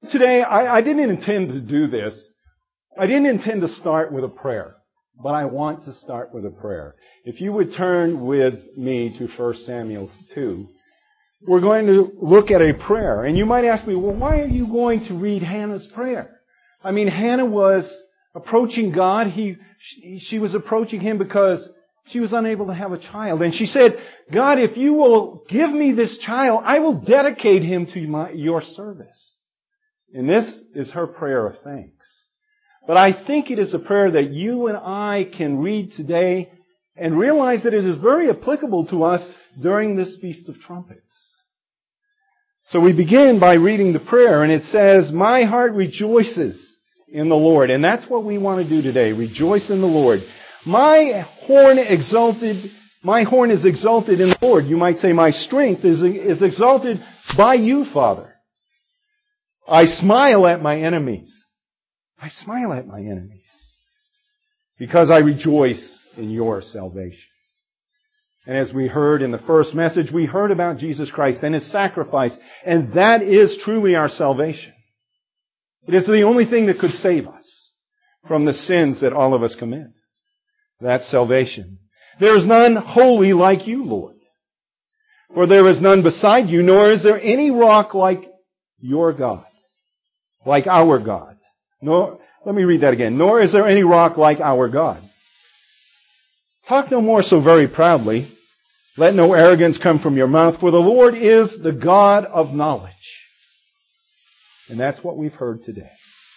Today, I didn't intend to do this. I didn't intend to start with a prayer, but I want to start with a prayer. If you would turn with me to 1 Samuel 2, we're going to look at a prayer. And you might ask me, well, why are you going to read Hannah's prayer? I mean, Hannah was approaching God. She was approaching Him because she was unable to have a child. And she said, God, if you will give me this child, I will dedicate him to your service. And this is her prayer of thanks. But I think it is a prayer that you and I can read today and realize that it is very applicable to us during this Feast of Trumpets. So we begin by reading the prayer, and it says, my heart rejoices in the Lord. And that's what we want to do today, rejoice in the Lord. My horn is exalted in the Lord. You might say, my strength is exalted by you, Father. I smile at my enemies. I smile at my enemies because I rejoice in your salvation. And as we heard in the first message, we heard about Jesus Christ and His sacrifice, and that is truly our salvation. It is the only thing that could save us from the sins that all of us commit. That's salvation. There is none holy like you, Lord. For there is none beside you, nor is there any rock like your God, like our God. Let me read that again. Nor is there any rock like our God. Talk no more so very proudly. Let no arrogance come from your mouth, for the Lord is the God of knowledge. And that's what we've heard today.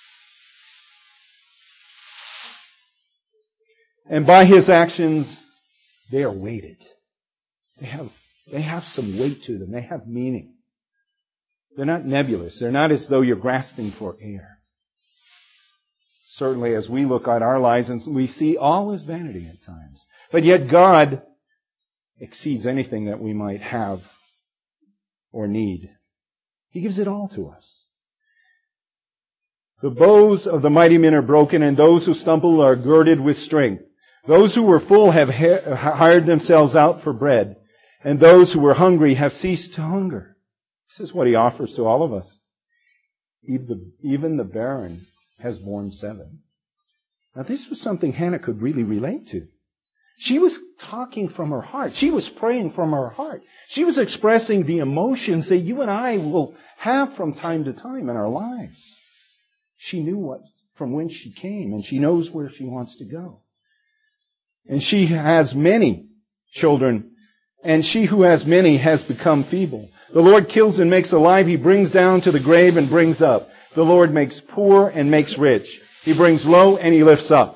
And by His actions, they are weighted. They have some weight to them. They have meaning. They're not nebulous. They're not as though you're grasping for air. Certainly as we look at our lives and we see all is vanity at times. But yet God exceeds anything that we might have or need. He gives it all to us. The bows of the mighty men are broken, and those who stumble are girded with strength. Those who were full have hired themselves out for bread, and those who were hungry have ceased to hunger. This is what He offers to all of us. Even the barren has borne 7. Now this was something Hannah could really relate to. She was talking from her heart. She was praying from her heart. She was expressing the emotions that you and I will have from time to time in our lives. She knew from whence she came, and she knows where she wants to go. And she has many children, and she who has many has become feeble. The Lord kills and makes alive. He brings down to the grave and brings up. The Lord makes poor and makes rich. He brings low and He lifts up.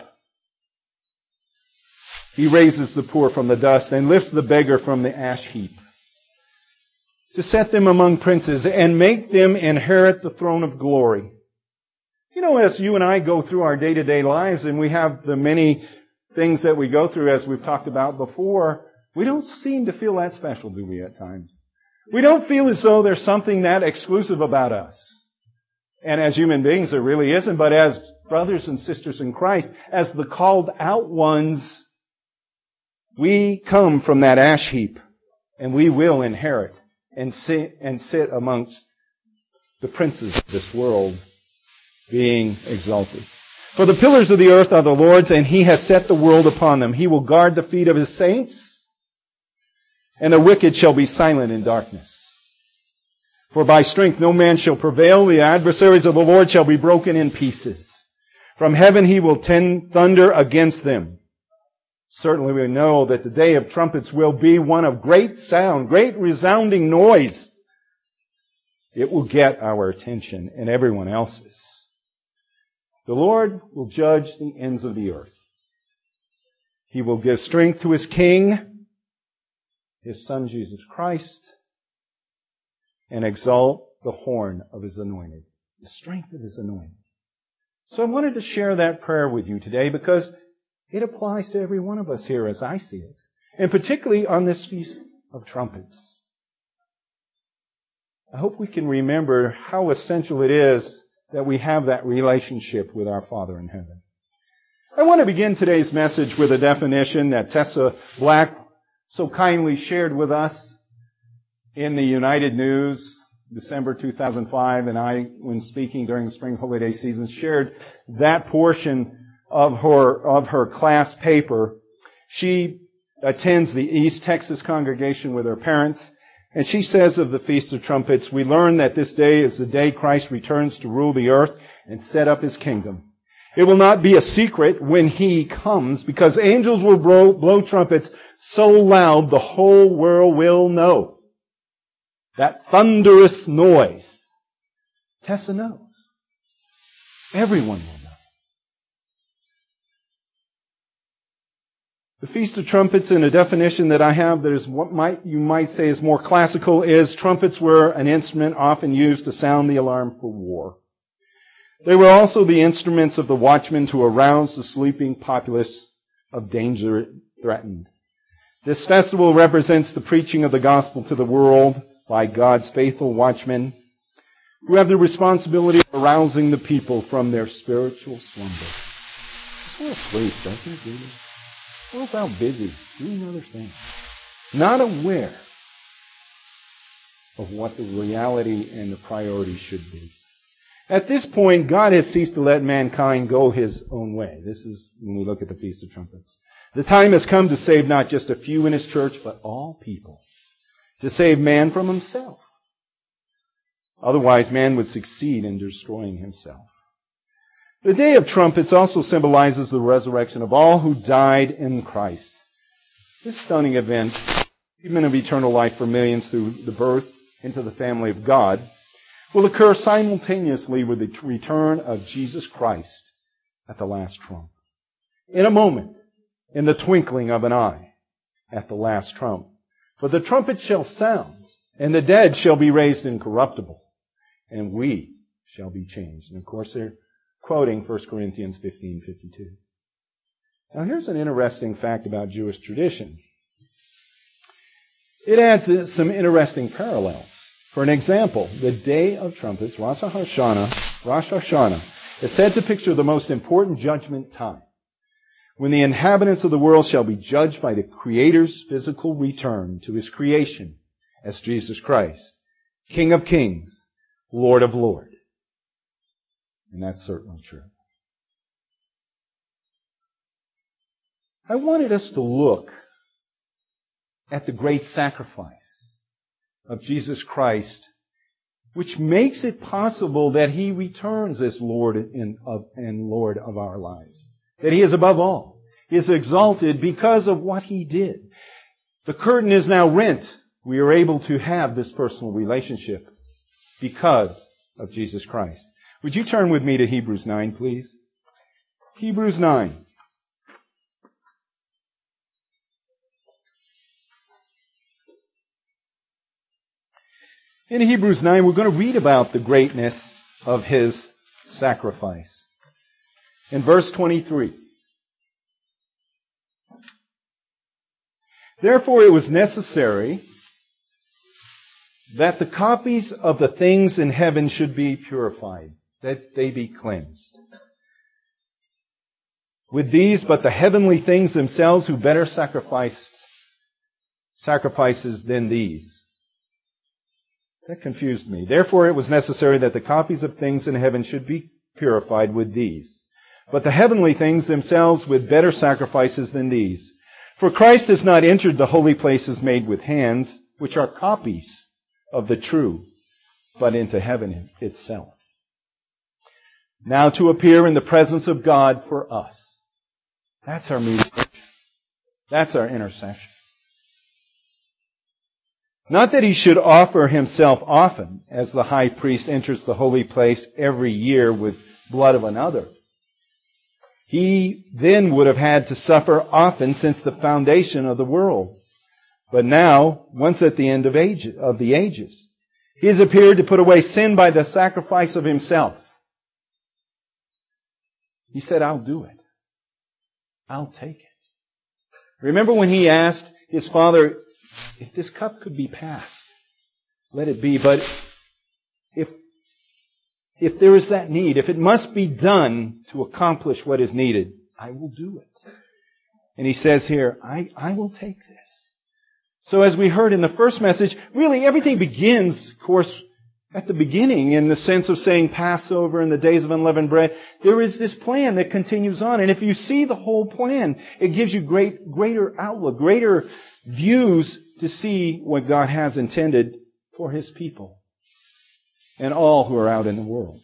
He raises the poor from the dust and lifts the beggar from the ash heap, to set them among princes and make them inherit the throne of glory. You know, as you and I go through our day-to-day lives, and we have the many things that we go through, as we've talked about before, we don't seem to feel that special, do we, at times? We don't feel as though there's something that exclusive about us. And as human beings, there really isn't. But as brothers and sisters in Christ, as the called out ones, we come from that ash heap, and we will inherit and sit amongst the princes of this world, being exalted. For the pillars of the earth are the Lord's, and He has set the world upon them. He will guard the feet of His saints, and the wicked shall be silent in darkness. For by strength no man shall prevail. The adversaries of the Lord shall be broken in pieces. From heaven He will thunder against them. Certainly we know that the day of trumpets will be one of great sound, great resounding noise. It will get our attention and everyone else's. The Lord will judge the ends of the earth. He will give strength to His King, His Son Jesus Christ, and exalt the horn of His anointed, the strength of His anointed. So I wanted to share that prayer with you today because it applies to every one of us here as I see it, and particularly on this Feast of Trumpets. I hope we can remember how essential it is that we have that relationship with our Father in heaven. I want to begin today's message with a definition that Tessa Black so kindly shared with us in the United News December 2005, and I, when speaking during the spring holiday season, shared that portion of her class paper. She attends the East Texas congregation with her parents, and she says of the Feast of Trumpets, "We learn that this day is the day Christ returns to rule the earth and set up His kingdom. It will not be a secret when He comes, because angels will blow trumpets so loud the whole world will know." That thunderous noise. Tessa knows. Everyone will know. The Feast of Trumpets, in a definition that I have that is what you might say is more classical, is trumpets were an instrument often used to sound the alarm for war. They were also the instruments of the watchmen to arouse the sleeping populace of danger threatened. This festival represents the preaching of the gospel to the world by God's faithful watchmen who have the responsibility of arousing the people from their spiritual slumber. It's sort of sleep, doesn't it, really? World's out busy doing other things, not aware of what the reality and the priority should be. At this point, God has ceased to let mankind go his own way. This is when we look at the Feast of Trumpets. The time has come to save not just a few in His church, but all people. To save man from himself. Otherwise, man would succeed in destroying himself. The Day of Trumpets also symbolizes the resurrection of all who died in Christ. This stunning event, achievement of eternal life for millions through the birth into the family of God, will occur simultaneously with the return of Jesus Christ at the last trump. In a moment, in the twinkling of an eye, at the last trump. For the trumpet shall sound, and the dead shall be raised incorruptible, and we shall be changed. And of course, they're quoting 1 Corinthians 15:52. Now here's an interesting fact about Jewish tradition. It adds some interesting parallels. For an example, the Day of Trumpets, Rosh Hashanah, is said to picture the most important judgment time, when the inhabitants of the world shall be judged by the Creator's physical return to His creation as Jesus Christ, King of Kings, Lord of Lords. And that's certainly true. I wanted us to look at the great sacrifice of Jesus Christ, which makes it possible that He returns as Lord and Lord of our lives. That He is above all. He is exalted because of what He did. The curtain is now rent. We are able to have this personal relationship because of Jesus Christ. Would you turn with me to Hebrews 9, please? Hebrews 9. In Hebrews 9, we're going to read about the greatness of His sacrifice. In verse 23. Therefore it was necessary that the copies of the things in heaven should be purified, that they be cleansed. With these, but the heavenly things themselves, who better sacrifices than these. That confused me. Therefore it was necessary that the copies of things in heaven should be purified with these. But the heavenly things themselves with better sacrifices than these. For Christ has not entered the holy places made with hands, which are copies of the true, but into heaven itself. Now to appear in the presence of God for us. That's our mediation. That's our intercession. Not that He should offer Himself often, as the high priest enters the holy place every year with blood of another. He then would have had to suffer often since the foundation of the world. But now, once at the end of the ages, He has appeared to put away sin by the sacrifice of Himself. He said, I'll do it. I'll take it. Remember when He asked His Father, if this cup could be passed, let it be. But if there is that need, if it must be done to accomplish what is needed, I will do it. And He says here, I will take this. So as we heard in the first message, really everything begins, of course, at the beginning, in the sense of saying Passover and the days of unleavened bread, there is this plan that continues on. And if you see the whole plan, it gives you greater outlook, greater views to see what God has intended for His people and all who are out in the world.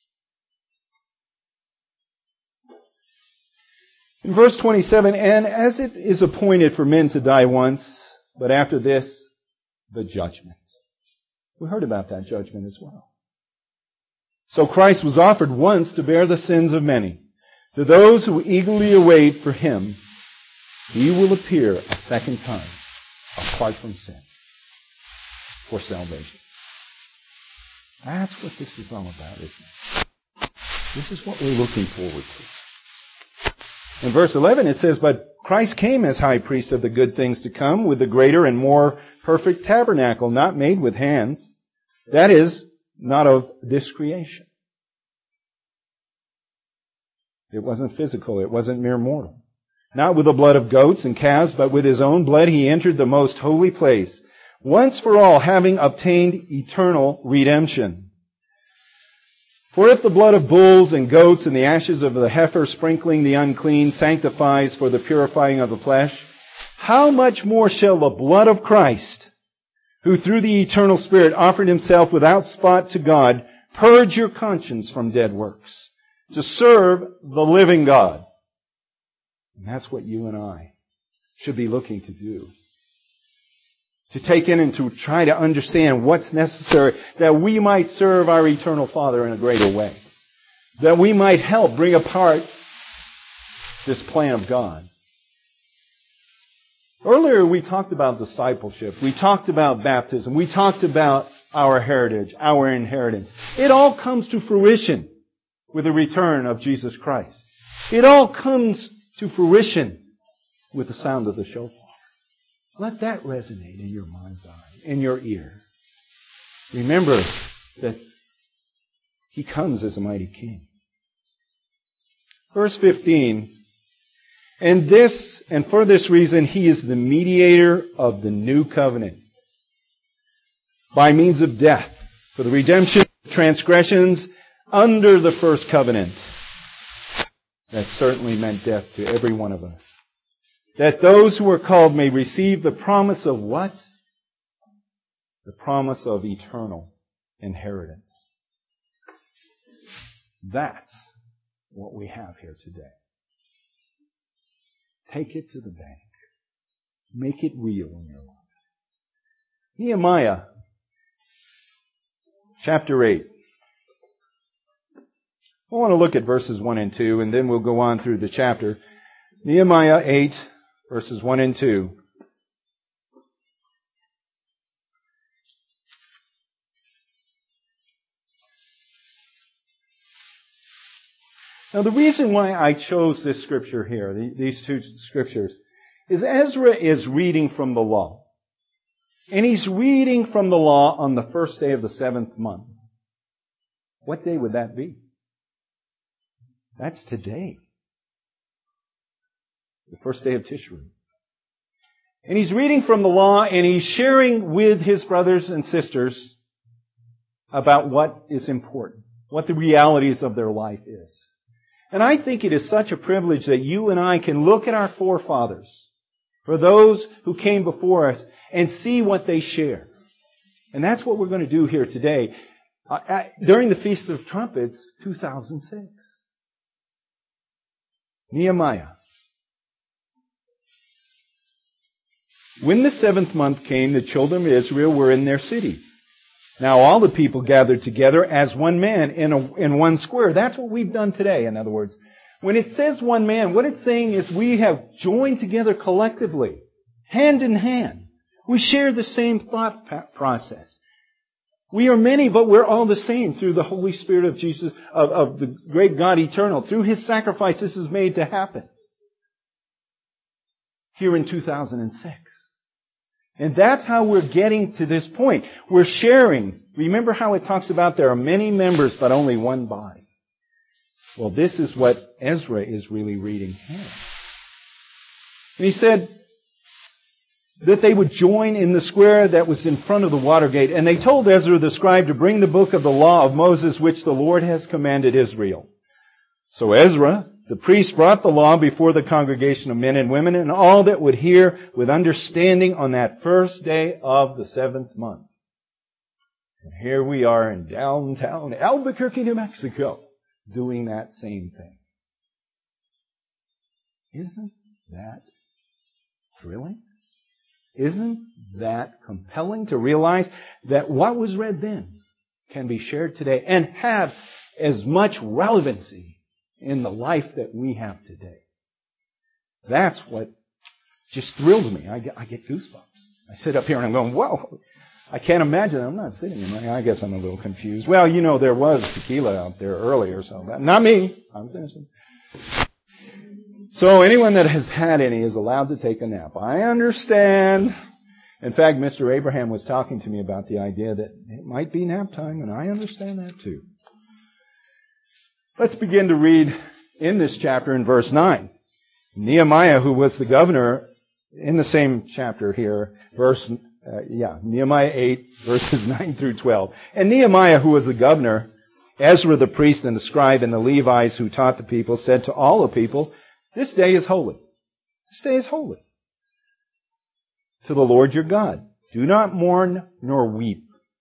In verse 27, and as it is appointed for men to die once, but after this, the judgment. We heard about that judgment as well. So Christ was offered once to bear the sins of many. To those who eagerly await for Him, He will appear a second time, apart from sin, for salvation. That's what this is all about, isn't it? This is what we're looking forward to. In verse 11 it says, but Christ came as high priest of the good things to come with the greater and more perfect tabernacle, not made with hands. That is, not of this creation. It wasn't physical. It wasn't mere mortal. Not with the blood of goats and calves, but with His own blood He entered the most holy place, once for all, having obtained eternal redemption. For if the blood of bulls and goats and the ashes of the heifer sprinkling the unclean sanctifies for the purifying of the flesh, how much more shall the blood of Christ, who through the eternal Spirit offered Himself without spot to God, purge your conscience from dead works, to serve the living God. And that's what you and I should be looking to do. To take in and to try to understand what's necessary that we might serve our eternal Father in a greater way. That we might help bring apart this plan of God. Earlier we talked about discipleship. We talked about baptism. We talked about our heritage, our inheritance. It all comes to fruition with the return of Jesus Christ. It all comes to fruition with the sound of the shofar. Let that resonate in your mind's eye, in your ear. Remember that He comes as a mighty King. Verse 15, and for this reason He is the mediator of the new covenant, by means of death, for the redemption of transgressions under the first covenant. That certainly meant death to every one of us. That those who are called may receive the promise of what? The promise of eternal inheritance. That's what we have here today. Take it to the bank. Make it real in your life. Nehemiah, chapter 8. I want to look at verses 1 and 2, and then we'll go on through the chapter. Nehemiah 8, verses 1 and 2. Now the reason why I chose this scripture here, these two scriptures, is Ezra is reading from the law. And he's reading from the law on the first day of the 7th month. What day would that be? That's today. The first day of Tishri. And he's reading from the law and he's sharing with his brothers and sisters about what is important, what the realities of their life is. And I think it is such a privilege that you and I can look at our forefathers, for those who came before us, and see what they share. And that's what we're going to do here today during the Feast of Trumpets 2006. Nehemiah. When the 7th month came, the children of Israel were in their cities. Now all the people gathered together as one man in one square. That's what we've done today, in other words. When it says one man, what it's saying is we have joined together collectively, hand in hand. We share the same thought process. We are many, but we're all the same through the Holy Spirit of Jesus, of the great God eternal. Through His sacrifice, this is made to happen. Here in 2006. And that's how we're getting to this point. We're sharing. Remember how it talks about there are many members, but only one body. Well, this is what Ezra is really reading here. And he said, that they would join in the square that was in front of the water gate. And they told Ezra the scribe to bring the book of the law of Moses, which the Lord has commanded Israel. So Ezra, the priest, brought the law before the congregation of men and women and all that would hear with understanding on that first day of the 7th month. And here we are in downtown Albuquerque, New Mexico, doing that same thing. Isn't that thrilling? Isn't that compelling to realize that what was read then can be shared today and have as much relevancy in the life that we have today? That's what just thrills me. I get goosebumps. I sit up here and I'm going, whoa, I can't imagine. I'm not sitting in my, I guess I'm a little confused. Well, you know, there was tequila out there earlier, so not me. I'm innocent. So anyone that has had any is allowed to take a nap. I understand. In fact, Mr. Abraham was talking to me about the idea that it might be nap time, and I understand that too. Let's begin to read in this chapter in verse 9. Nehemiah, who was the governor, in the same chapter here, Nehemiah 8, verses 9 through 12. And Nehemiah, who was the governor, Ezra the priest and the scribe and the Levites who taught the people, said to all the people, "This day is holy. This day is holy to the Lord your God. Do not mourn nor weep."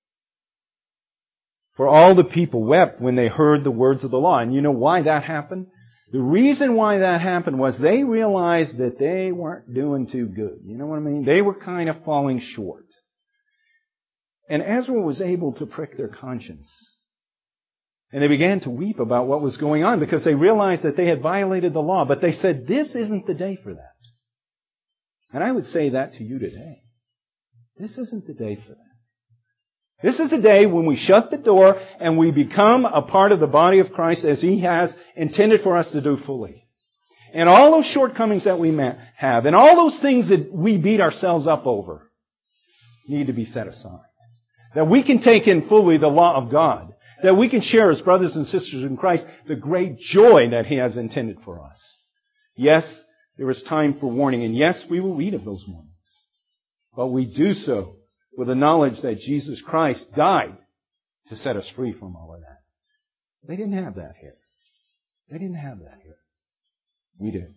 For all the people wept when they heard the words of the law. And you know why that happened? The reason why that happened was they realized that they weren't doing too good. You know what I mean? They were kind of falling short. And Ezra was able to prick their conscience. And they began to weep about what was going on because they realized that they had violated the law. But they said, this isn't the day for that. And I would say that to you today. This isn't the day for that. This is a day when we shut the door and we become a part of the body of Christ as He has intended for us to do fully. And all those shortcomings that we have and all those things that we beat ourselves up over need to be set aside. That we can take in fully the law of God. That we can share as brothers and sisters in Christ the great joy that He has intended for us. Yes, there is time for warning. And yes, we will read of those warnings. But we do so with the knowledge that Jesus Christ died to set us free from all of that. They didn't have that here. They didn't have that here. We did.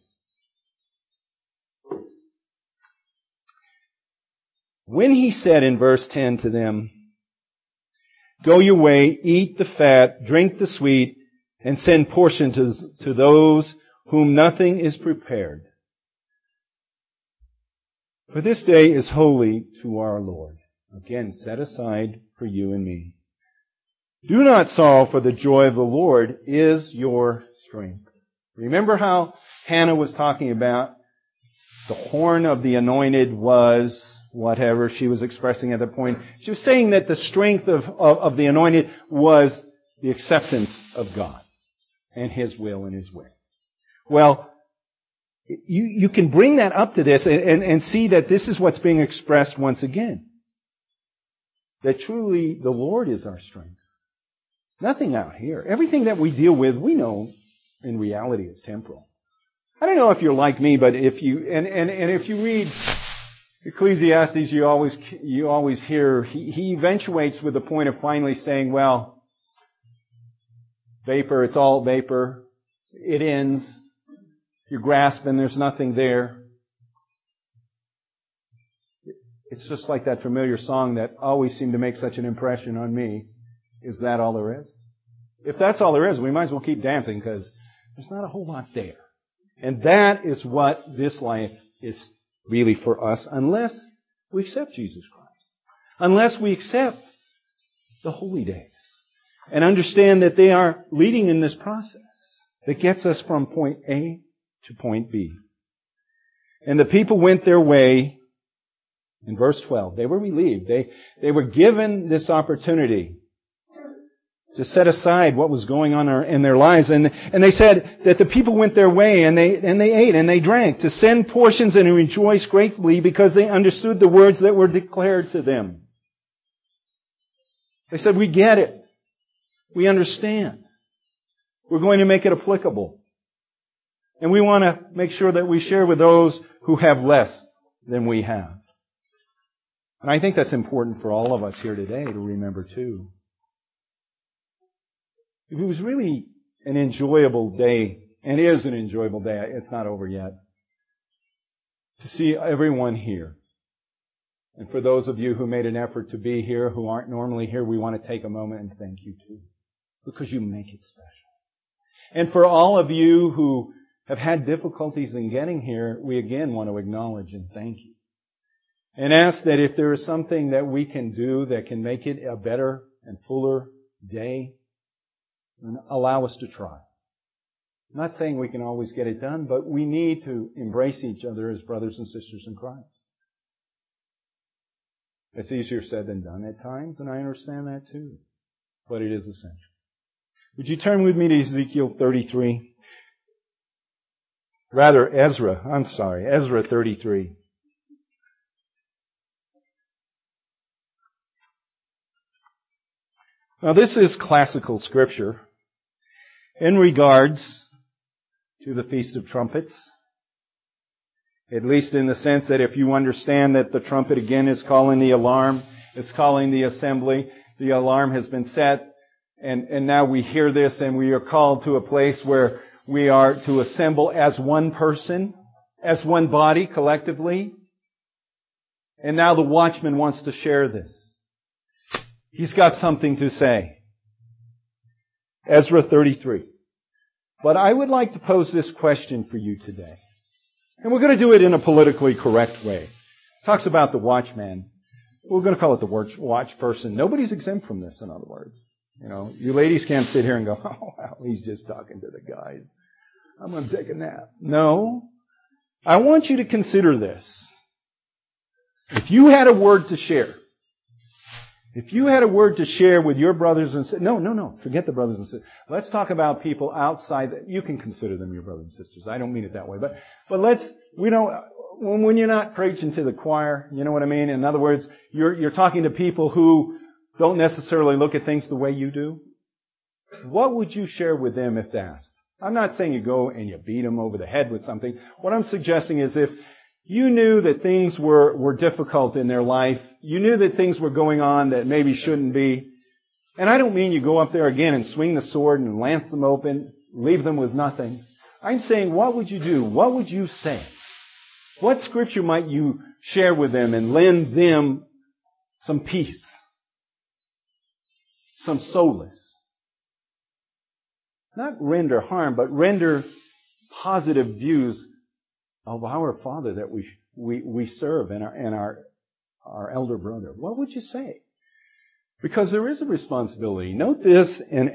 When He said in verse 10 to them, "Go your way, eat the fat, drink the sweet, and send portions to those whom nothing is prepared. For this day is holy to our Lord." Again, set aside for you and me. "Do not sorrow, for the joy of the Lord is your strength." Remember how Hannah was talking about the horn of the anointed was whatever she was expressing at that point. She was saying that the strength of the anointed was the acceptance of God and His will and His way. Well, you can bring that up to this and see that this is what's being expressed once again. That truly the Lord is our strength. Nothing out here. Everything that we deal with, we know in reality is temporal. I don't know if you're like me, but if you read Ecclesiastes, you always hear he eventuates with the point of finally saying, well, vapor, it's all vapor. It ends. You grasp and there's nothing there. It's just like that familiar song that always seemed to make such an impression on me. Is that all there is? If that's all there is, we might as well keep dancing because there's not a whole lot there. And that is what this life is really for us unless we accept Jesus Christ. Unless we accept the holy days and understand that they are leading in this process that gets us from point A to point B. And the people went their way. In verse 12, they were relieved. They were given this opportunity to set aside what was going on in their lives. And they said that the people went their way and they ate and they drank to send portions and rejoice greatly because they understood the words that were declared to them. They said, we get it. We understand. We're going to make it applicable. And we want to make sure that we share with those who have less than we have. And I think that's important for all of us here today to remember too. It was really an enjoyable day, and is an enjoyable day. It's not over yet. To see everyone here. And for those of you who made an effort to be here, who aren't normally here, we want to take a moment and thank you too. Because you make it special. And for all of you who have had difficulties in getting here, we again want to acknowledge and thank you. And ask that if there is something that we can do that can make it a better and fuller day, then allow us to try. I'm not saying we can always get it done, but we need to embrace each other as brothers and sisters in Christ. It's easier said than done at times, and I understand that too. But it is essential. Would you turn with me to Ezekiel 33? Rather, Ezra 33. Now this is classical scripture in regards to the Feast of Trumpets. At least in the sense that if you understand that the trumpet again is calling the alarm, it's calling the assembly, the alarm has been set, and now we hear this and we are called to a place where we are to assemble as one person, as one body collectively. And now the watchman wants to share this. He's got something to say. Ezra 33. But I would like to pose this question for you today. And we're going to do it in a politically correct way. It talks about the watchman. We're going to call it the watch person. Nobody's exempt from this, in other words. You know, you ladies can't sit here and go, oh, well, he's just talking to the guys. I'm going to take a nap. No. I want you to consider this. If you had a word to share, with your brothers and sisters, no, forget the brothers and sisters. Let's talk about people outside. You can consider them your brothers and sisters. I don't mean it that way, but when you're not preaching to the choir, you know what I mean? In other words, you're talking to people who don't necessarily look at things the way you do. What would you share with them if asked? I'm not saying you go and you beat them over the head with something. What I'm suggesting is if you knew that things were difficult in their life, you knew that things were going on that maybe shouldn't be, and I don't mean you go up there again and swing the sword and lance them open, leave them with nothing. I'm saying, what would you do? What would you say? What scripture might you share with them and lend them some peace, some solace? Not render harm, but render positive views of our Father that we serve and our elder brother. What would you say? Because there is a responsibility. Note this in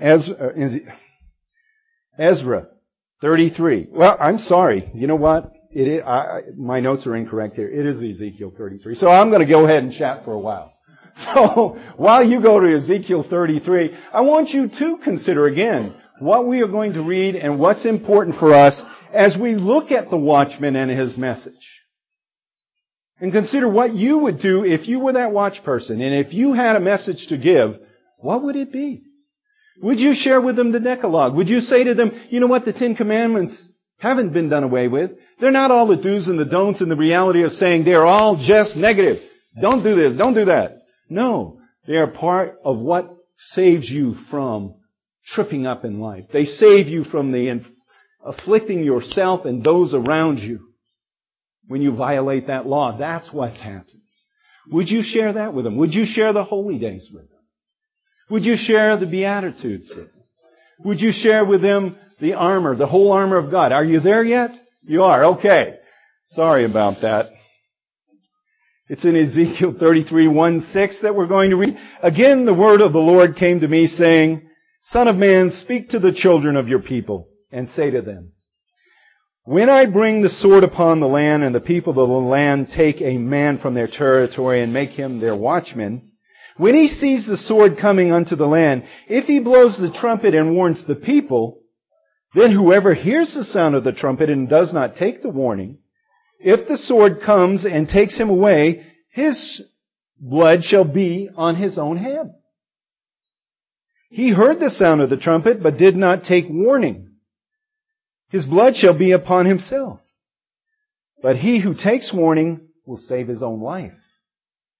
Ezra 33. Well, I'm sorry. You know what? My notes are incorrect here. It is Ezekiel 33. So I'm going to go ahead and chat for a while. So while you go to Ezekiel 33, I want you to consider again what we are going to read and what's important for us as we look at the watchman and his message. And consider what you would do if you were that watch person. And if you had a message to give, what would it be? Would you share with them the Decalogue? Would you say to them, you know what, the Ten Commandments haven't been done away with. They're not all the do's and the don'ts and the reality of saying they're all just negative. Don't do this, don't do that. No, they are part of what saves you from tripping up in life. They save you from the afflicting yourself and those around you when you violate that law. That's what happens. Would you share that with them? Would you share the holy days with them? Would you share the Beatitudes with them? Would you share with them the armor, the whole armor of God? Are you there yet? You are. Okay. Sorry about that. It's in Ezekiel 33, 1-6 that we're going to read. Again, the word of the Lord came to me saying, Son of man, speak to the children of your people and say to them, when I bring the sword upon the land and the people of the land take a man from their territory and make him their watchman, when he sees the sword coming unto the land, if he blows the trumpet and warns the people, then whoever hears the sound of the trumpet and does not take the warning, if the sword comes and takes him away, his blood shall be on his own head. He heard the sound of the trumpet, but did not take warning. His blood shall be upon himself. But he who takes warning will save his own life.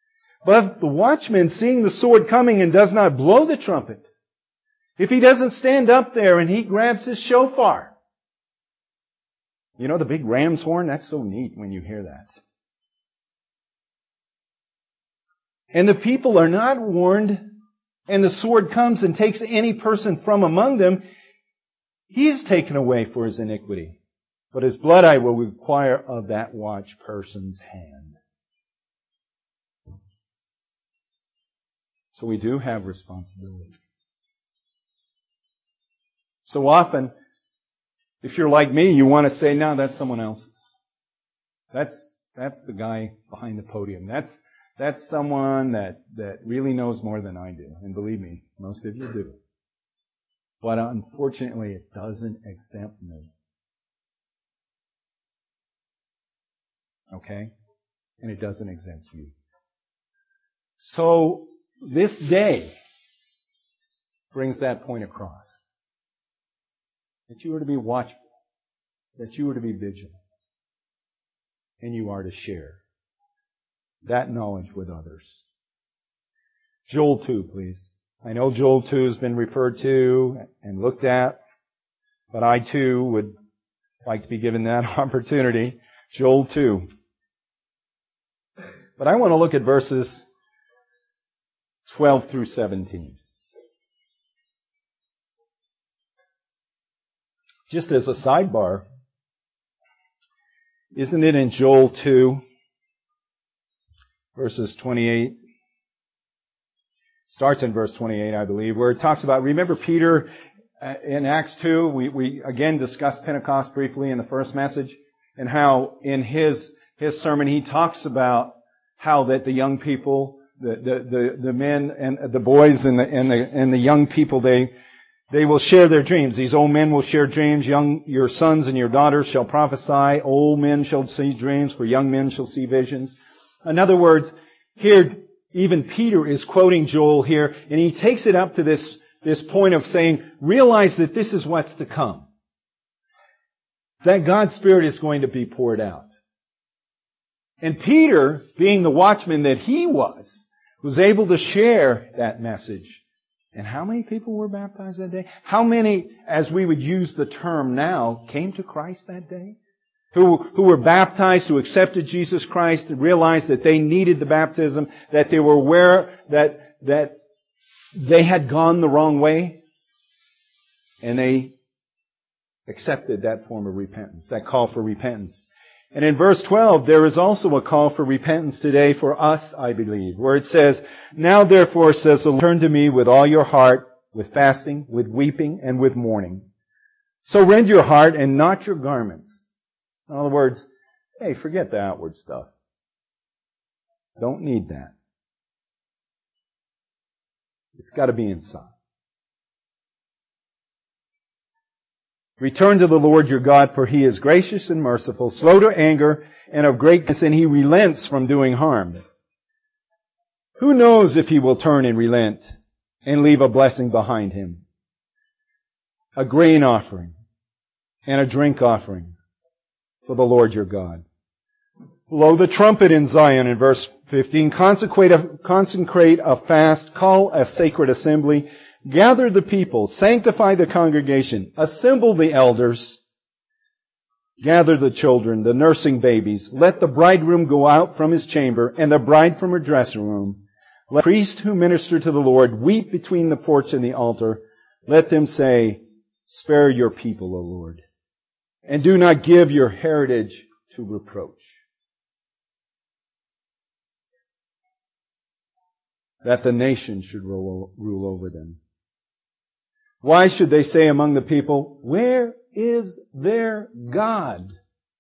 But the watchman, seeing the sword coming and does not blow the trumpet, if he doesn't stand up there and he grabs his shofar, you know the big ram's horn? That's so neat when you hear that. And the people are not warned, and the sword comes and takes any person from among them, he is taken away for his iniquity. But his blood I will require of that watch person's hand. So we do have responsibility. So often, if you're like me, you want to say, no, that's someone else's. That's the guy behind the podium. That's someone that really knows more than I do. And believe me, most of you do. But unfortunately, it doesn't exempt me. Okay? And it doesn't exempt you. So, this day brings that point across. That you are to be watchful. That you are to be vigilant. And you are to share that knowledge with others. Joel 2, please. I know Joel 2 has been referred to and looked at, but I too would like to be given that opportunity. Joel 2. But I want to look at verses 12 through 17. Just as a sidebar, isn't it in Joel 2, verses 28? Starts in verse 28, I believe, where it talks about, remember Peter in Acts 2, we again discussed Pentecost briefly in the first message, and how in his sermon he talks about how that the young people, the men and the boys and the young people, they will share their dreams. These old men will share dreams. Your sons and your daughters shall prophesy. Old men shall see dreams, for young men shall see visions. In other words, here, even Peter is quoting Joel here, and he takes it up to this point of saying, realize that this is what's to come. That God's Spirit is going to be poured out. And Peter, being the watchman that he was able to share that message. And how many people were baptized that day? How many, as we would use the term now, came to Christ that day? Who were baptized, who accepted Jesus Christ, and realized that they needed the baptism, that they were aware that they had gone the wrong way, and they accepted that form of repentance, that call for repentance. And in verse 12, there is also a call for repentance today for us, I believe, where it says, now therefore, says the Lord, turn to me with all your heart, with fasting, with weeping, and with mourning. So rend your heart and not your garments. In other words, hey, forget the outward stuff. Don't need that. It's got to be inside. Return to the Lord your God, for He is gracious and merciful, slow to anger, and of great kindness, and He relents from doing harm. Who knows if He will turn and relent and leave a blessing behind Him? A grain offering and a drink offering for the Lord your God. Blow the trumpet in Zion in verse 15. Consecrate a fast. Call a sacred assembly. Gather the people. Sanctify the congregation. Assemble the elders. Gather the children, the nursing babies. Let the bridegroom go out from his chamber and the bride from her dressing room. Let the priests who minister to the Lord weep between the porch and the altar. Let them say, spare your people, O Lord, and do not give your heritage to reproach. That the nation should rule over them. Why should they say among the people, where is their God?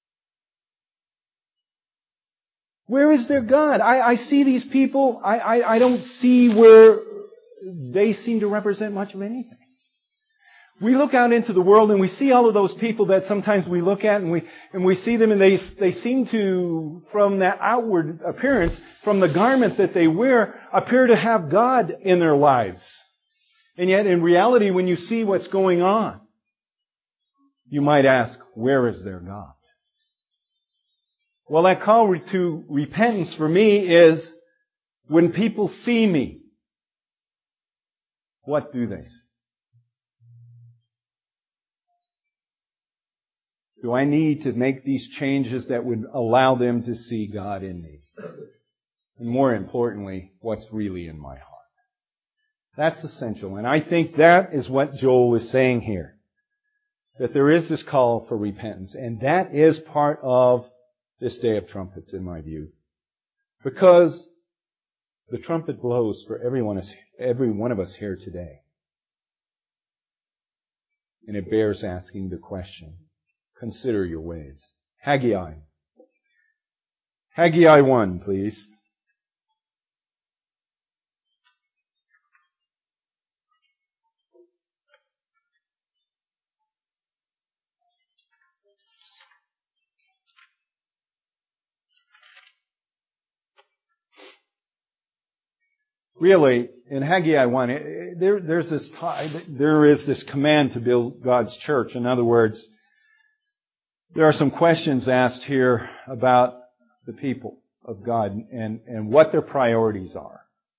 Where is their God? I see these people, I don't see where they seem to represent much of anything. We look out into the world and we see all of those people that sometimes we look at and we see them and they seem to, from that outward appearance, from the garment that they wear, appear to have God in their lives. And yet in reality, when you see what's going on, you might ask, where is their God? Well, that call to repentance for me is When people see me, what do they see? Do I need to make these changes that would allow them to see God in me? And more importantly, what's really in my heart? That's essential. And I think that is what Joel is saying here. That there is this call for repentance. And that is part of this Day of Trumpets, in my view. Because the trumpet blows for every one of us here today. And it bears asking the question. Consider your ways. Haggai. Haggai 1, please. Really, in Haggai 1, there is this command to build God's church. In other words, there are some questions asked here about the people of God and what their priorities are.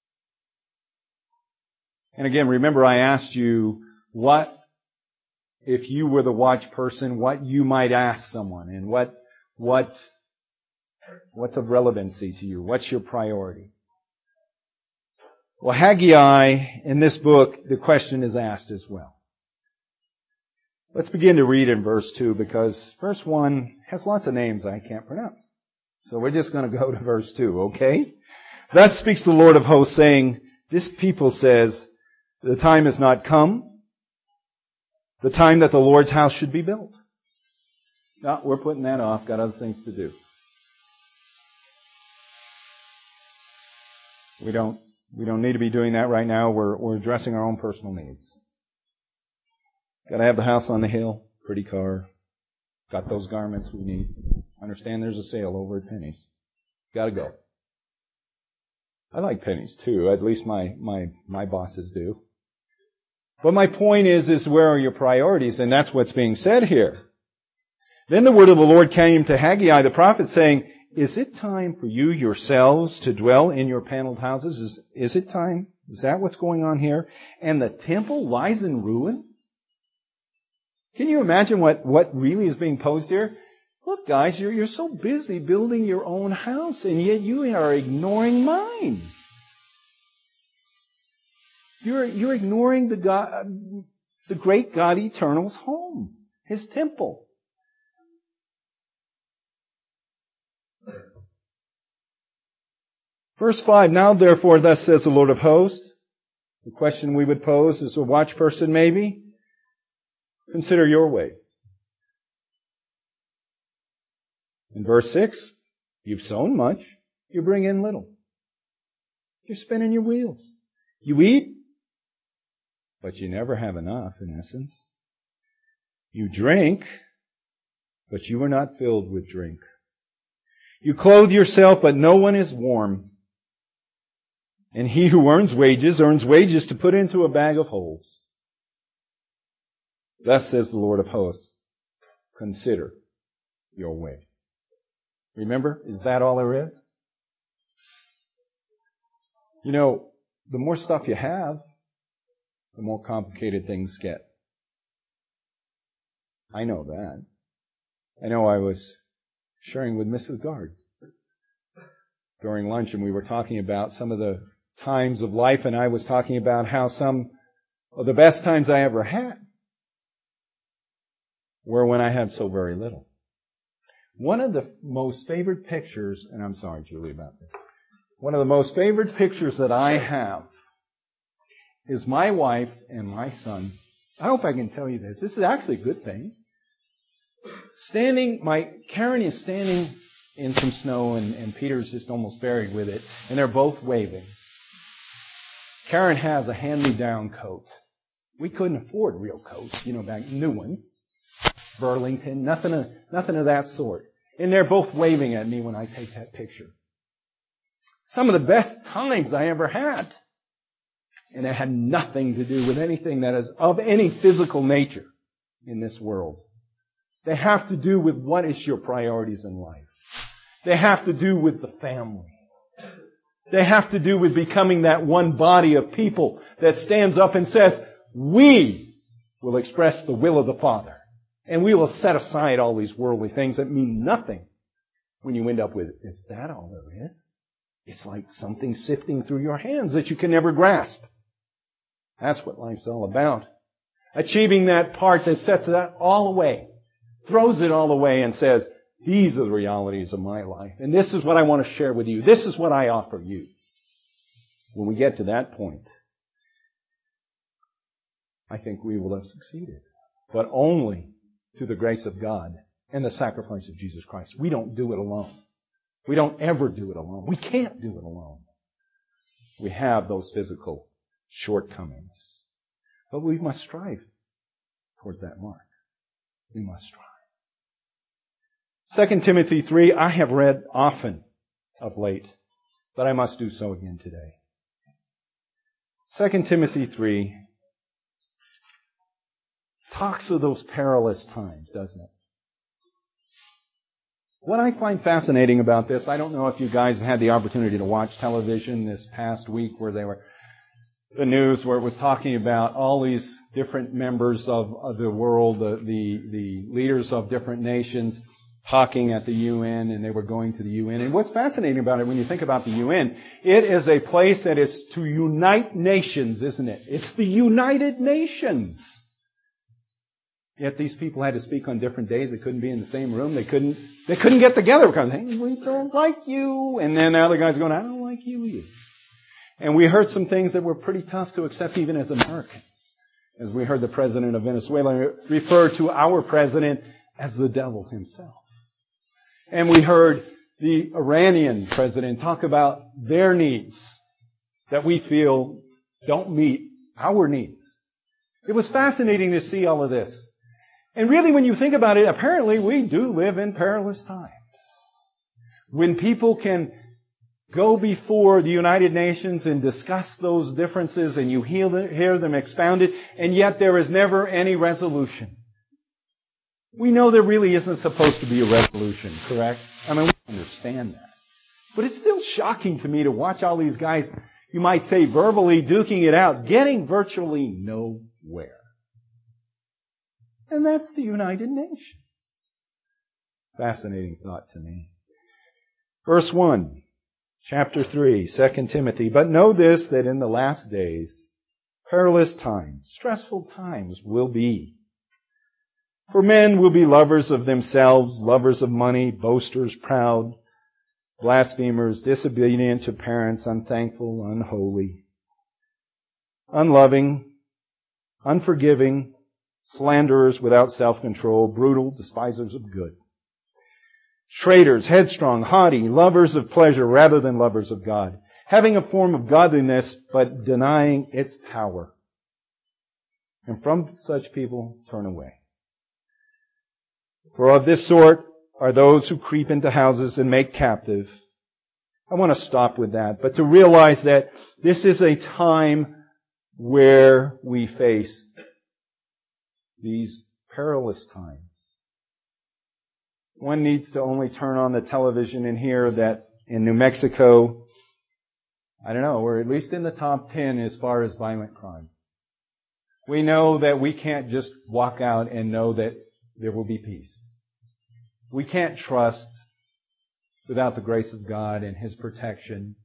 And again, remember I asked you what, if you were the watch person, what you might ask someone and what's of relevancy to you. What's your priority? Well, Haggai, in this book, the question is asked as well. Let's begin to read in verse 2 because verse 1 has lots of names I can't pronounce. So we're just going to go to verse 2, okay? Thus speaks the Lord of hosts, saying, this people says, the time has not come, the time that the Lord's house should be built. No, we're putting that off, got other things to do. We don't need to be doing that right now. We're addressing our own personal needs. Got to have the house on the hill, pretty car, got those garments we need. Understand there's a sale over at Penny's. Got to go. I like Penny's too. At least my bosses do. But my point is where are your priorities? And that's what's being said here. Then the word of the Lord came to Haggai the prophet saying, is it time for you yourselves to dwell in your paneled houses? Is it time? Is that what's going on here? And the temple lies in ruin? Can you imagine what really is being posed here? Look, guys, you're so busy building your own house, and yet you are ignoring mine. You're ignoring the great God Eternal's home, His temple. Verse 5, now therefore thus says the Lord of hosts. The question we would pose as a watch person maybe, consider your ways. In verse 6, you've sown much, you bring in little. You're spinning your wheels. You eat, but you never have enough, in essence. You drink, but you are not filled with drink. You clothe yourself, but no one is warm. And he who earns wages to put into a bag of holes. Thus says the Lord of hosts, consider your ways. Remember, is that all there is? You know, the more stuff you have, the more complicated things get. I know that. I know I was sharing with Mrs. Guard during lunch, and we were talking about some of the times of life, and I was talking about how some of the best times I ever had were when I had so very little. One of the most favorite pictures, and I'm sorry, Julie, about this. One of the most favorite pictures that I have is my wife and my son. I hope I can tell you this. This is actually a good thing. Karen is standing in some snow, and Peter's just almost buried with it, and they're both waving. Karen has a hand-me-down coat. We couldn't afford real coats, back new ones. Burlington, nothing of that sort. And they're both waving at me when I take that picture. Some of the best times I ever had. And it had nothing to do with anything that is of any physical nature in this world. They have to do with what is your priorities in life. They have to do with the family. They have to do with becoming that one body of people that stands up and says, we will express the will of the Father. And we will set aside all these worldly things that mean nothing when you end up with, is that all there is? It's like something sifting through your hands that you can never grasp. That's what life's all about. Achieving that part that sets that all away, throws it all away and says, these are the realities of my life. And this is what I want to share with you. This is what I offer you. When we get to that point, I think we will have succeeded. But only through the grace of God and the sacrifice of Jesus Christ. We don't do it alone. We don't ever do it alone. We can't do it alone. We have those physical shortcomings. But we must strive towards that mark. We must strive. 2 Timothy 3, I have read often of late, but I must do so again today. 2 Timothy 3 talks of those perilous times, doesn't it? What I find fascinating about this, I don't know if you guys have had the opportunity to watch television this past week where the news where it was talking about all these different members of the world, the leaders of different nations talking at the UN, and they were going to the UN. And what's fascinating about it, when you think about the UN, it is a place that is to unite nations, isn't it? It's the United Nations. Yet these people had to speak on different days. They couldn't be in the same room. They couldn't get together because, hey, we don't like you. And then the other guy's going, I don't like you either. And we heard some things that were pretty tough to accept even as Americans. As we heard the president of Venezuela refer to our president as the devil himself. And we heard the Iranian president talk about their needs that we feel don't meet our needs. It was fascinating to see all of this. And really, when you think about it, apparently we do live in perilous times. When people can go before the United Nations and discuss those differences and you hear them expounded, and yet there is never any resolution. We know there really isn't supposed to be a resolution, correct? I mean, we understand that. But it's still shocking to me to watch all these guys, you might say verbally duking it out, getting virtually nowhere. And that's the United Nations. Fascinating thought to me. Verse 1, chapter 3, 2 Timothy. But know this, that in the last days, perilous times, stressful times will be. For men will be lovers of themselves, lovers of money, boasters, proud, blasphemers, disobedient to parents, unthankful, unholy, unloving, unforgiving, slanderers without self-control, brutal, despisers of good, traitors, headstrong, haughty, lovers of pleasure rather than lovers of God, having a form of godliness but denying its power. And from such people turn away. For of this sort are those who creep into houses and make captive. I want to stop with that, but to realize that this is a time where we face these perilous times. One needs to only turn on the television and hear that in New Mexico, I don't know, we're at least in the top 10 as far as violent crime. We know that we can't just walk out and know that there will be peace. We can't trust without the grace of God and His protection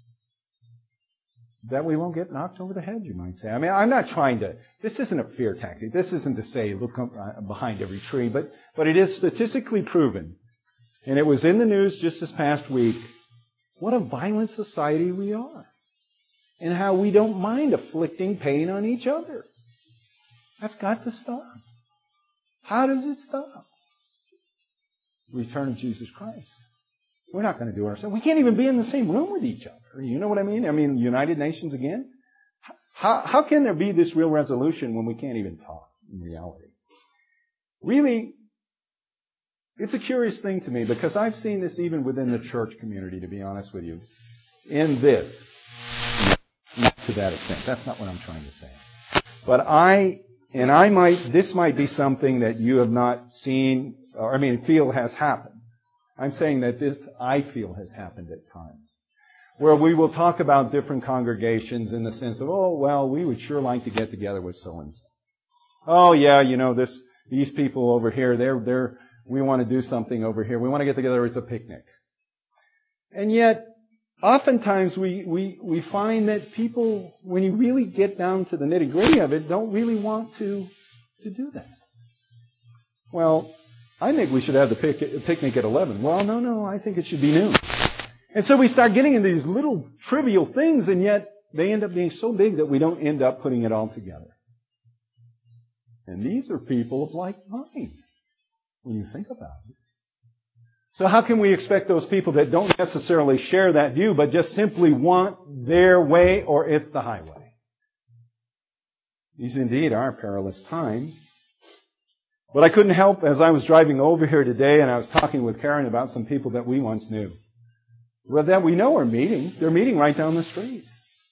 that we won't get knocked over the head, you might say. I mean, I'm not trying to, this isn't a fear tactic. This isn't to say, look behind every tree, but it is statistically proven. And it was in the news just this past week, what a violent society we are. And how we don't mind inflicting pain on each other. That's got to stop. How does it stop? Return of Jesus Christ. We're not going to do it ourselves. We can't even be in the same room with each other. You know what I mean? I mean, United Nations again? How can there be this real resolution when we can't even talk in reality? Really, it's a curious thing to me because I've seen this even within the church community, to be honest with you. In this. Not to that extent. That's not what I'm trying to say. But this might be something that you have not seen, feel has happened. I'm saying that this, I feel, has happened at times. where we will talk about different congregations in the sense of, oh, well, we would sure like to get together with so-and-so. Oh, yeah, these people over here, we want to do something over here. We want to get together. It's a picnic. And yet, oftentimes we find that people, when you really get down to the nitty-gritty of it, don't really want to do that. Well, I think we should have the picnic at 11. Well, no, I think it should be noon. And so we start getting into these little trivial things, and yet they end up being so big that we don't end up putting it all together. And these are people of like mind, when you think about it. So how can we expect those people that don't necessarily share that view, but just simply want their way or it's the highway? These indeed are perilous times. But I couldn't help, as I was driving over here today and I was talking with Karen about some people that we once knew. Well, that we know are meeting. They're meeting right down the street.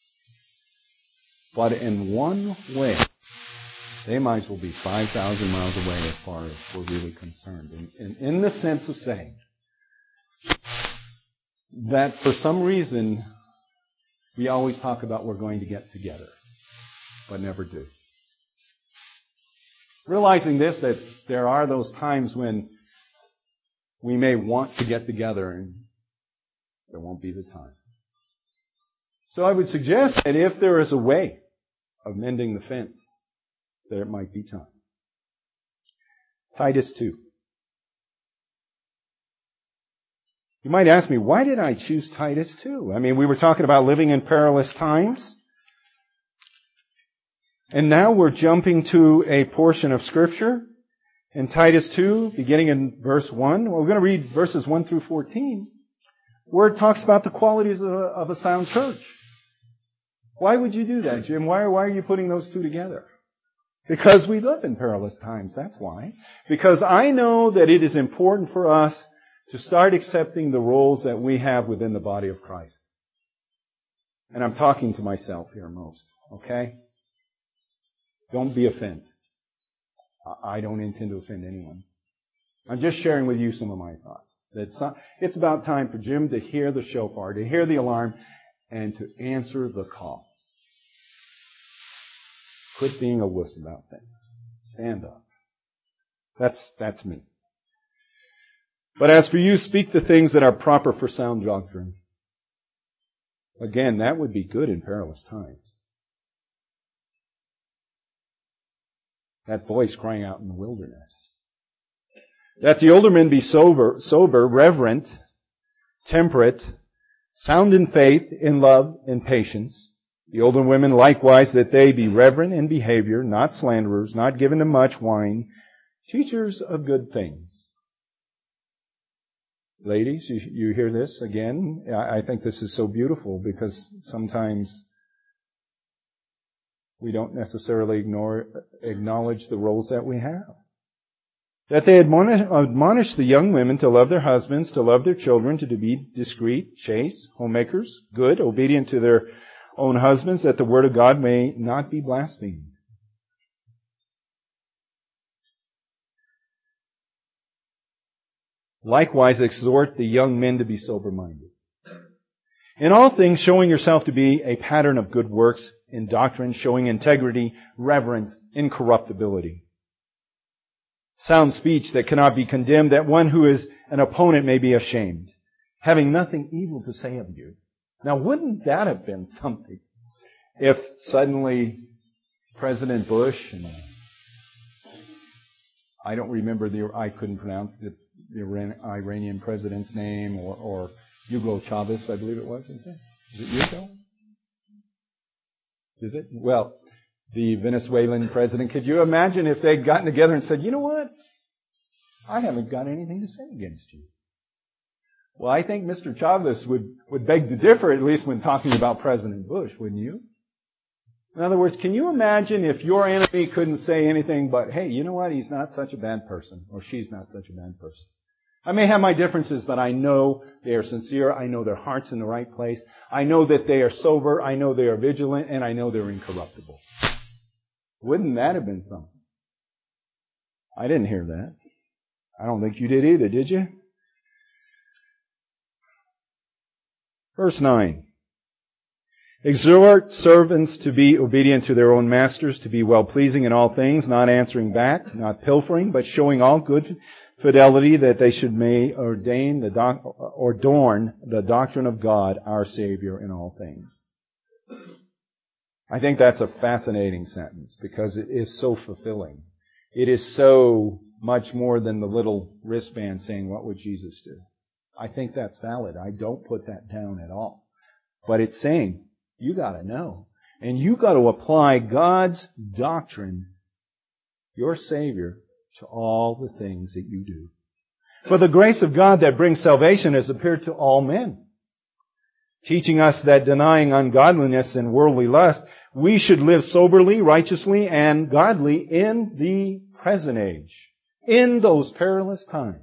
But in one way, they might as well be 5,000 miles away as far as we're really concerned. In the sense of saying that for some reason, we always talk about we're going to get together, but never do. Realizing this, that there are those times when we may want to get together and there won't be the time. So I would suggest that if there is a way of mending the fence, that it might be time. Titus 2. You might ask me, why did I choose Titus 2? I mean, we were talking about living in perilous times. And now we're jumping to a portion of Scripture in Titus 2, beginning in verse 1. Well, we're going to read verses 1 through 14, where it talks about the qualities of a sound church. Why would you do that, Jim? Why are you putting those two together? Because we live in perilous times, that's why. Because I know that it is important for us to start accepting the roles that we have within the body of Christ. And I'm talking to myself here most, okay? Don't be offended. I don't intend to offend anyone. I'm just sharing with you some of my thoughts. It's about time for Jim to hear the shofar, to hear the alarm, and to answer the call. Quit being a wuss about things. Stand up. That's me. But as for you, speak the things that are proper for sound doctrine. Again, that would be good in perilous times. That voice crying out in the wilderness. That the older men be sober, reverent, temperate, sound in faith, in love, in patience. The older women likewise, that they be reverent in behavior, not slanderers, not given to much wine, teachers of good things. Ladies, you hear this again? I think this is so beautiful because sometimes we don't necessarily acknowledge the roles that we have. That they admonish the young women to love their husbands, to love their children, to be discreet, chaste, homemakers, good, obedient to their own husbands, that the word of God may not be blasphemed. Likewise, exhort the young men to be sober-minded. In all things, showing yourself to be a pattern of good works, in doctrine, showing integrity, reverence, incorruptibility. Sound speech that cannot be condemned, that one who is an opponent may be ashamed, having nothing evil to say of you. Now, wouldn't that have been something if suddenly President Bush, and I don't remember I couldn't pronounce the Iranian president's name, or Hugo Chavez, I believe it was, isn't it? Is it Hugo? Is it? Well, the Venezuelan president, could you imagine if they'd gotten together and said, you know what? I haven't got anything to say against you. Well, I think Mr. Chavez would beg to differ, at least when talking about President Bush, wouldn't you? In other words, can you imagine if your enemy couldn't say anything but, hey, you know what? He's not such a bad person, or she's not such a bad person. I may have my differences, but I know they are sincere. I know their heart's in the right place. I know that they are sober. I know they are vigilant, and I know they're incorruptible. Wouldn't that have been something? I didn't hear that. I don't think you did either, did you? Verse 9. Exhort servants to be obedient to their own masters, to be well-pleasing in all things, not answering back, not pilfering, but showing all good fidelity, that they should may adorn the doctrine of God, our Savior, in all things. I think that's a fascinating sentence because it is so fulfilling. It is so much more than the little wristband saying, what would Jesus do? I think that's valid. I don't put that down at all. But it's saying, you gotta know. And you gotta apply God's doctrine, your Savior, to all the things that you do. For the grace of God that brings salvation has appeared to all men, teaching us that denying ungodliness and worldly lust, we should live soberly, righteously, and godly in the present age, in those perilous times.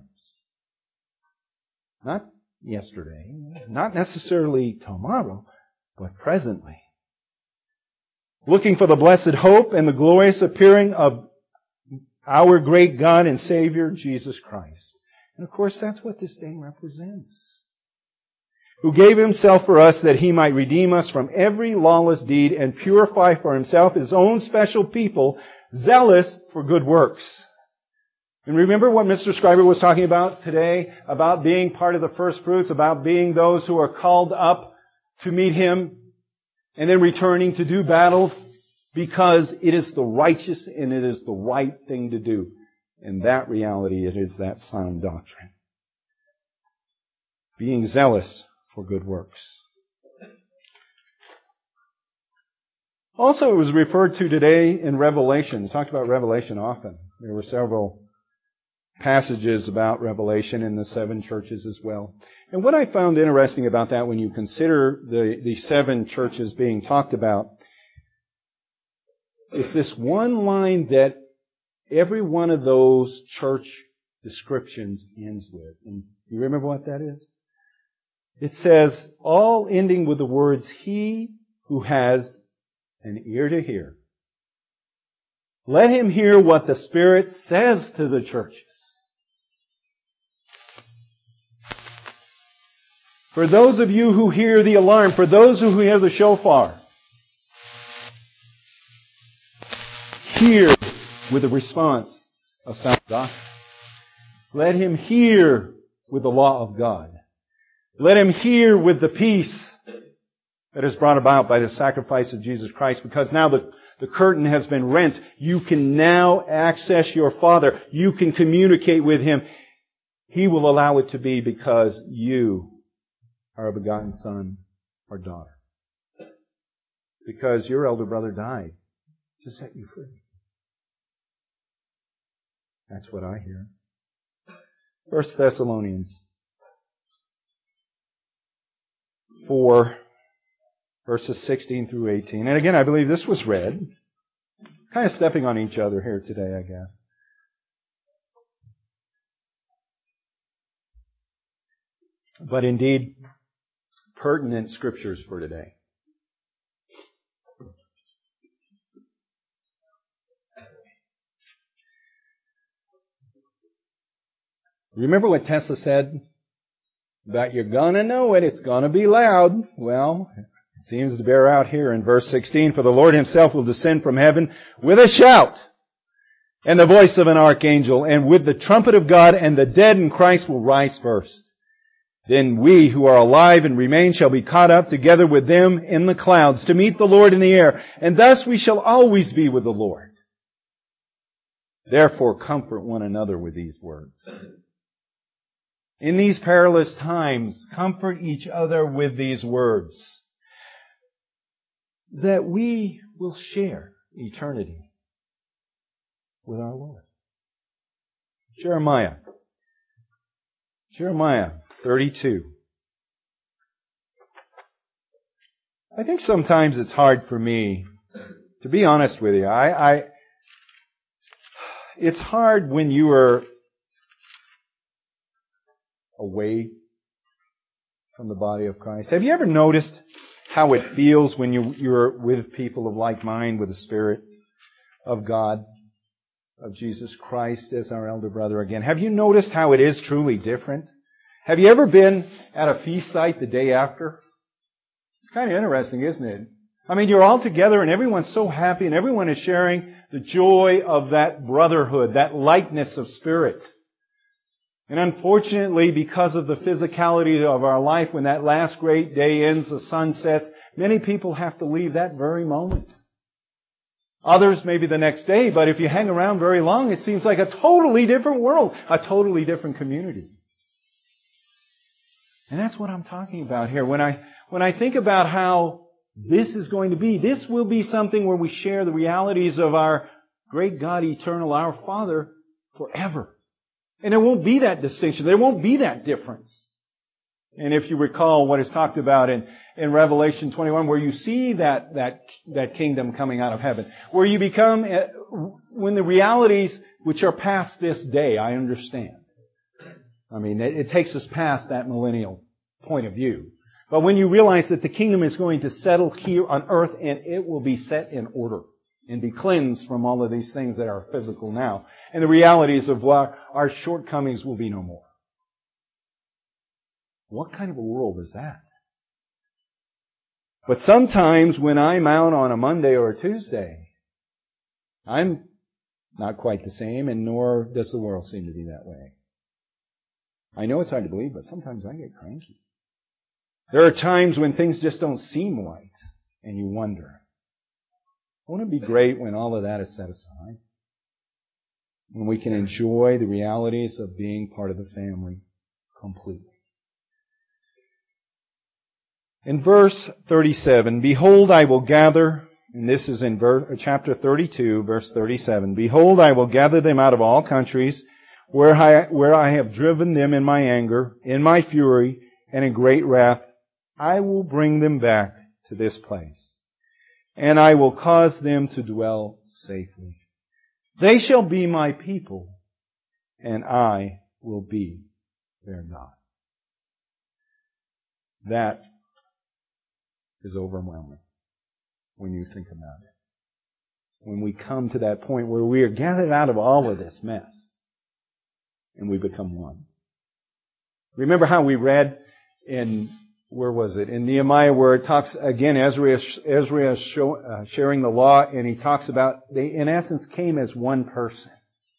Not yesterday, not necessarily tomorrow, but presently. Looking for the blessed hope and the glorious appearing of our great God and Savior, Jesus Christ. And of course, that's what this day represents. Who gave Himself for us that He might redeem us from every lawless deed and purify for Himself His own special people, zealous for good works. And remember what Mr. Scriber was talking about today, about being part of the first fruits, about being those who are called up to meet Him and then returning to do battle because it is the righteous and it is the right thing to do. In that reality, it is that sound doctrine. Being zealous for good works. Also, it was referred to today in Revelation. We talked about Revelation often. There were several passages about Revelation in the 7 churches as well. And what I found interesting about that when you consider the 7 churches being talked about is this one line that every one of those church descriptions ends with. And you remember what that is? It says, all ending with the words, he who has an ear to hear. Let him hear what the Spirit says to the churches. For those of you who hear the alarm, for those who hear the shofar, hear with the response of sound doctrine. Let him hear with the law of God. Let him hear with the peace that is brought about by the sacrifice of Jesus Christ, because now the curtain has been rent. You can now access your Father. You can communicate with Him. He will allow it to be because you are a begotten son or daughter. Because your elder brother died to set you free. That's what I hear. 1 Thessalonians 4, verses 16 through 18. And again, I believe this was read. Kind of stepping on each other here today, I guess. But indeed, pertinent scriptures for today. Remember what Tesla said about you're gonna know it, it's gonna be loud. Well, it seems to bear out here in verse 16. For the Lord Himself will descend from heaven with a shout and the voice of an archangel and with the trumpet of God, and the dead in Christ will rise first. Then we who are alive and remain shall be caught up together with them in the clouds to meet the Lord in the air, and thus we shall always be with the Lord. Therefore comfort one another with these words. In these perilous times, comfort each other with these words, that we will share eternity with our Lord. Jeremiah 32. I think sometimes it's hard for me, to be honest with you. It's hard when you are away from the body of Christ. Have you ever noticed how it feels when you're with people of like mind, with the Spirit of God, of Jesus Christ as our elder brother again? Have you noticed how it is truly different? Have you ever been at a feast site the day after? It's kind of interesting, isn't it? I mean, you're all together and everyone's so happy and everyone is sharing the joy of that brotherhood, that likeness of spirit. And unfortunately, because of the physicality of our life, when that last great day ends, the sun sets, many people have to leave that very moment. Others maybe the next day, but if you hang around very long, it seems like a totally different world, a totally different community. And that's what I'm talking about here. When I think about how this is going to be, this will be something where we share the realities of our great God eternal, our Father, forever. And there won't be that distinction. There won't be that difference. And if you recall what is talked about in Revelation 21, where you see that kingdom coming out of heaven, where you become, when the realities which are past this day, I understand. I mean, it takes us past that millennial point of view. But when you realize that the kingdom is going to settle here on earth and it will be set in order and be cleansed from all of these things that are physical now, and the realities of our shortcomings will be no more. What kind of a world is that? But sometimes when I'm out on a Monday or a Tuesday, I'm not quite the same, and nor does the world seem to be that way. I know it's hard to believe, but sometimes I get cranky. There are times when things just don't seem right, and you wonder, won't it be great when all of that is set aside? When we can enjoy the realities of being part of the family completely. In verse 37, behold, I will gather, and this is in chapter 32, verse 37, behold, I will gather them out of all countries where I have driven them in my anger, in my fury, and in great wrath. I will bring them back to this place, and I will cause them to dwell safely. They shall be my people, and I will be their God. That is overwhelming when you think about it. When we come to that point where we are gathered out of all of this mess, and we become one. Remember how we read in, where was it? In Nehemiah, where it talks, again, Ezra is sharing the law, and he talks about, they in essence came as one person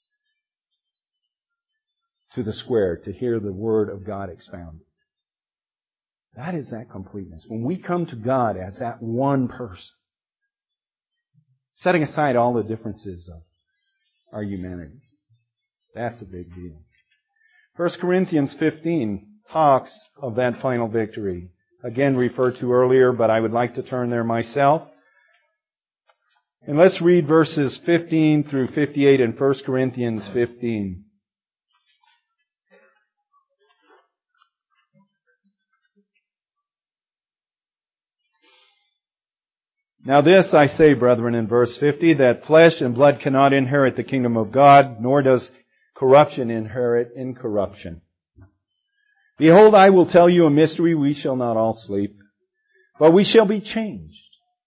to the square to hear the word of God expounded. That is that completeness. When we come to God as that one person, setting aside all the differences of our humanity, that's a big deal. 1 Corinthians 15 talks of that final victory. Again, referred to earlier, but I would like to turn there myself. And let's read verses 15 through 58 in 1 Corinthians 15. Now this I say, brethren, in verse 50, that flesh and blood cannot inherit the kingdom of God, nor does corruption inherit incorruption. Behold, I will tell you a mystery. We shall not all sleep, but we shall be changed.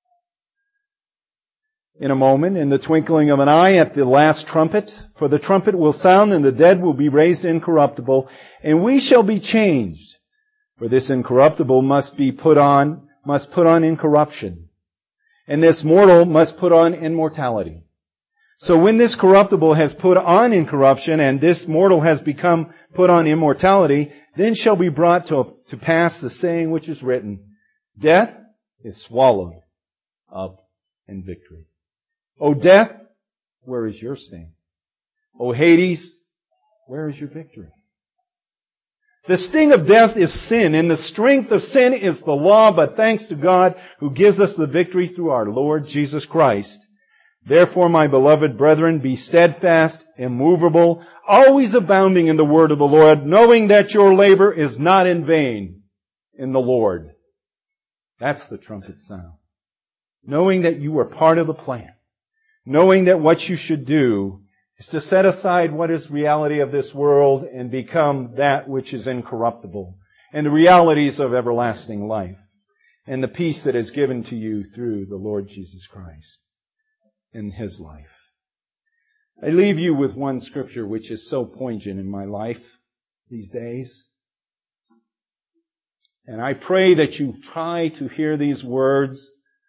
In a moment, in the twinkling of an eye, at the last trumpet. For the trumpet will sound, and the dead will be raised incorruptible, and we shall be changed. For this incorruptible must put on incorruption, and this mortal must put on immortality. So when this corruptible has put on incorruption, and this mortal has become put on immortality, then shall be brought to pass the saying which is written, death is swallowed up in victory. O death, where is your sting? O Hades, where is your victory? The sting of death is sin, and the strength of sin is the law, but thanks to God who gives us the victory through our Lord Jesus Christ. Therefore, my beloved brethren, be steadfast, immovable, always abounding in the word of the Lord, knowing that your labor is not in vain in the Lord. That's the trumpet sound. Knowing that you are part of the plan. Knowing that what you should do is to set aside what is reality of this world and become that which is incorruptible, and the realities of everlasting life, and the peace that is given to you through the Lord Jesus Christ in His life. I leave you with one scripture which is so poignant in my life these days. And I pray that you try to hear these words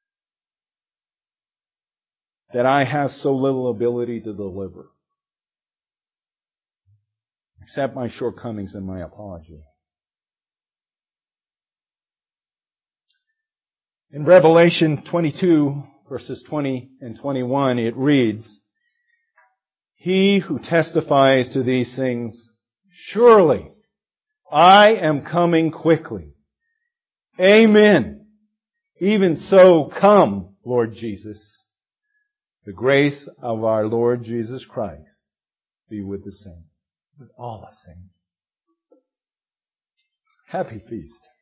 that I have so little ability to deliver. Accept my shortcomings and my apology. In Revelation 22, verses 20 and 21, it reads, He who testifies to these things, surely I am coming quickly. Amen. Even so, come, Lord Jesus. The grace of our Lord Jesus Christ be with the saints, with all the saints. Happy feast.